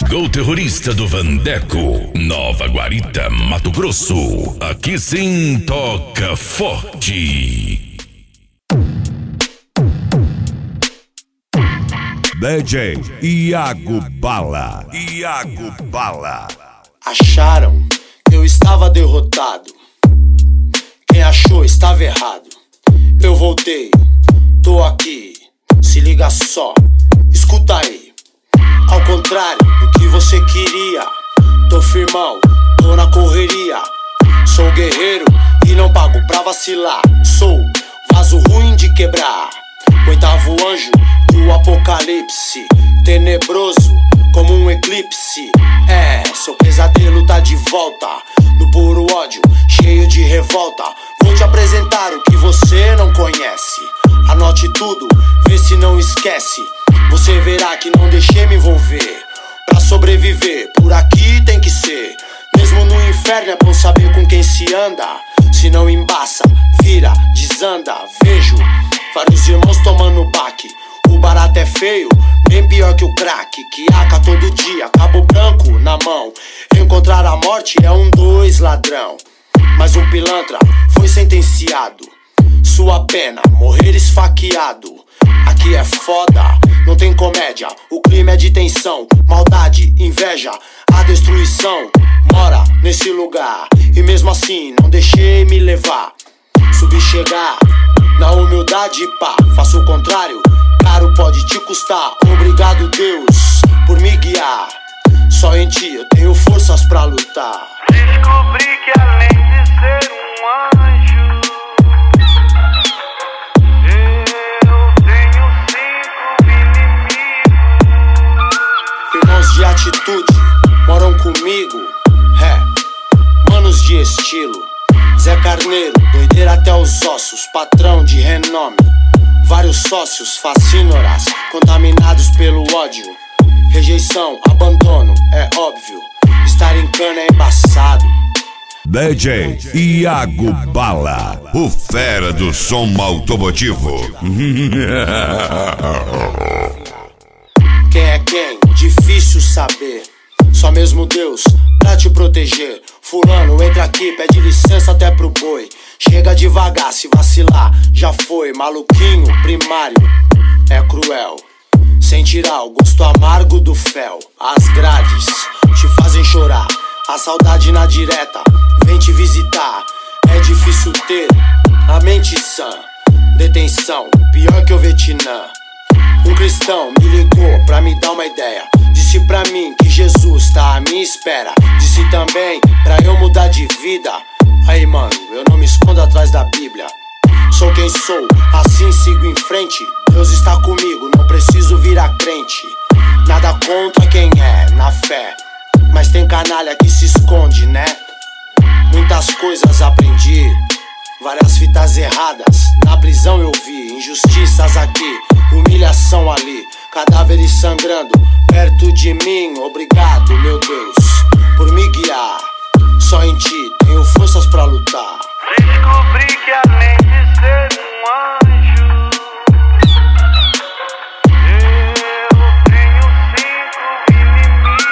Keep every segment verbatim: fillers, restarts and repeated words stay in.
Chegou o terrorista do Vandeco, Nova Guarita, Mato Grosso. Aqui sim toca forte. D J Iago Bala. Iago Bala. Acharam que eu estava derrotado. Quem achou estava errado. Eu voltei, tô aqui. Se liga só, escuta aí. Ao contrário do que você queria, tô firmão, tô na correria. Sou guerreiro e não pago pra vacilar. Sou vaso ruim de quebrar, oitavo anjo do apocalipse, tenebroso como um eclipse. É, seu pesadelo tá de volta, no puro ódio, cheio de revolta. Vou te apresentar o que você não conhece. Anote tudo, vê se não esquece. Você verá que não deixei me envolver. Pra sobreviver, por aqui tem que ser. Mesmo no inferno é bom saber com quem se anda. Se não embaça, vira, desanda. Vejo vários irmãos tomando baque. O barato é feio, bem pior que o crack. Que aca todo dia, cabo branco na mão. Encontrar a morte é um dois ladrão. Mas um pilantra foi sentenciado. Sua pena, morrer esfaqueado. Aqui é foda, não tem comédia. O clima é de tensão, maldade, inveja. A destruição mora nesse lugar. E mesmo assim não deixei me levar. Subi chegar, na humildade pá. Faço o contrário, caro pode te custar. Obrigado Deus por me guiar. Só em ti eu tenho forças pra lutar. Descobri que além de ser um anjo, de atitude, moram comigo, é, manos de estilo. Zé Carneiro, doideira até os ossos, patrão de renome. Vários sócios, fascínoras, contaminados pelo ódio. Rejeição, abandono, é óbvio. Estar em cana é embaçado. D J Iago Bala, o fera do som automotivo. Quem é quem? Difícil saber. Só mesmo Deus pra te proteger. Fulano, entra aqui, pede licença até pro boi. Chega devagar, se vacilar, já foi. Maluquinho, primário, é cruel. Sem tirar o gosto amargo do fel. As grades te fazem chorar. A saudade na direta vem te visitar. É difícil ter a mente sã. Detenção, pior que o Vietnã. Um cristão me ligou pra me dar uma ideia. Disse pra mim que Jesus tá à minha espera. Disse também pra eu mudar de vida. Aí mano, eu não me escondo atrás da Bíblia. Sou quem sou, assim sigo em frente. Deus está comigo, não preciso virar crente. Nada contra quem é, na fé. Mas tem canalha que se esconde, né? Muitas coisas aprendi, várias fitas erradas na prisão eu vi. Injustiças aqui, humilhação ali, cadáveres sangrando perto de mim. Obrigado, meu Deus, por me guiar. Só em ti tenho forças pra lutar. Descobri que além de ser um anjo, eu tenho cinco inimigos.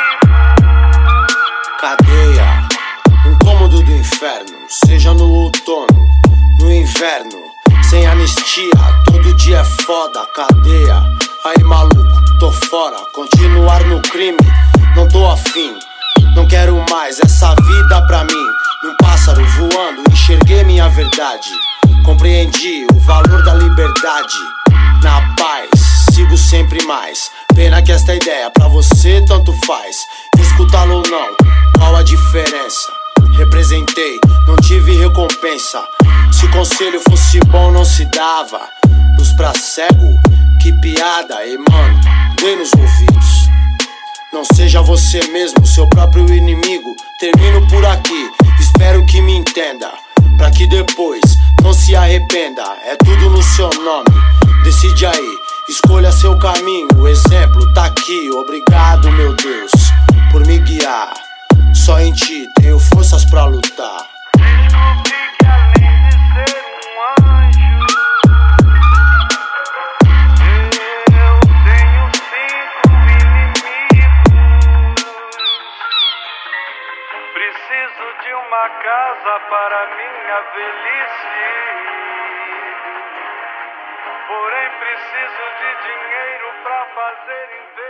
Cadeia, um cômodo do inferno. Seja no outono, no inverno, sem anistia, todo dia é foda. Cadeia, aí maluco, tô fora. Continuar no crime, não tô afim. Não quero mais essa vida pra mim. Num pássaro voando, enxerguei minha verdade. Compreendi o valor da liberdade. Na paz, sigo sempre mais. Pena que esta ideia pra você tanto faz. Escutá-lo ou não, qual a diferença? Representei, não tive recompensa. Se conselho fosse bom não se dava. Luz pra cego, que piada. E mano, dê nos ouvidos. Não seja você mesmo, seu próprio inimigo. Termino por aqui, espero que me entenda. Pra que depois não se arrependa. É tudo no seu nome, decide aí. Escolha seu caminho, o exemplo tá aqui. Obrigado, meu Deus, por me guiar. Só em ti tenho forças pra lutar. Descobri que além de ser um anjo, eu tenho cinco inimigos. Preciso de uma casa para minha velhice. Porém preciso de dinheiro para fazer investimento.